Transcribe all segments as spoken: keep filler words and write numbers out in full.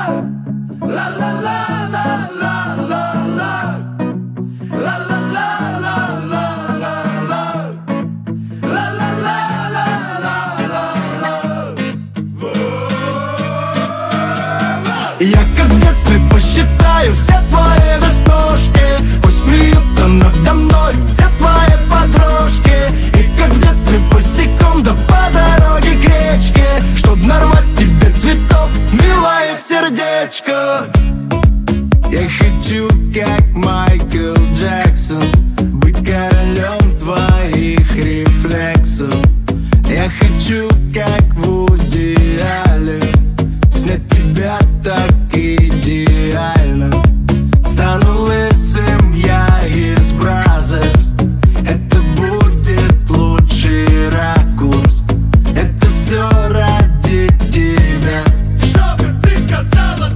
Я как в детстве посчитаю все твои веснушки, пусть смеются надо мной все твои подружки. И как в детстве босиком да по дороге к речке, чтоб нарвать тебе цветов, милое сердечко. Я хочу, как Майкл Джексон, быть королем твоих рефлексов. Я хочу, как Вуди Аллен, снять тебя так идеально. Стану лысым я из Бразерс, это будет лучший ракурс. Это все ради тебя, чтобы ты сказала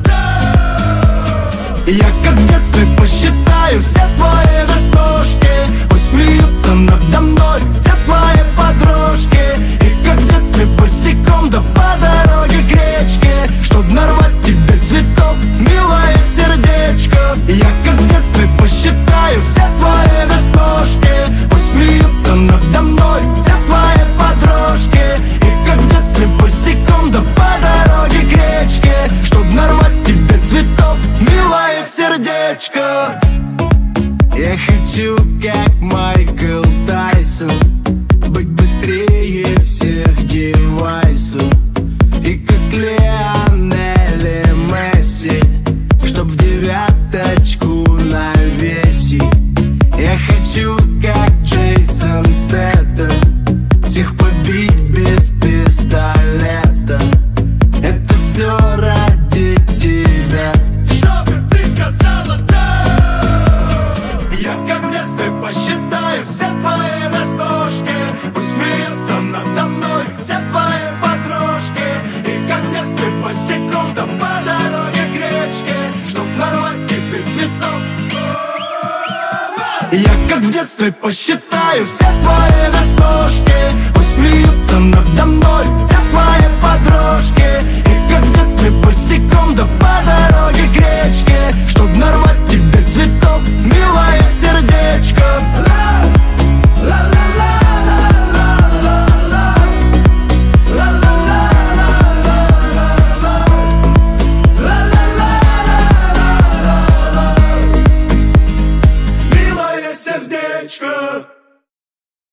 да. Я как в детстве посчитаю все твои веснушки, пусть смеются надо мной все твои подружки. И как в детстве босиком да по дороге к речке, чтоб нарвать тебе цветов, милое сердечко. Я как в детстве посчитаю все твои веснушки, пусть смеются надо мной все твои подружки. И как в детстве босиком да по дороге к речке, чтоб нарвать тебе цветов, милое сердечко. Я хочу, как Майкл Тайсон, быть быстрее всех девайсов. И как Лионель и Месси, чтоб в девяточку навесить. Я хочу, как Джейсон Стэттем, всех побить без пистолета. Это все ради тебя, чтобы ты сказала да. я как в детстве посчитаю все твои веснушки, пусть смеются надо мной все твои подружки. И как в детстве босиком да по дороге к речке, чтоб нарвать тебе цветов. Я как в детстве посчитаю все твои веснушки, пусть смеются надо мной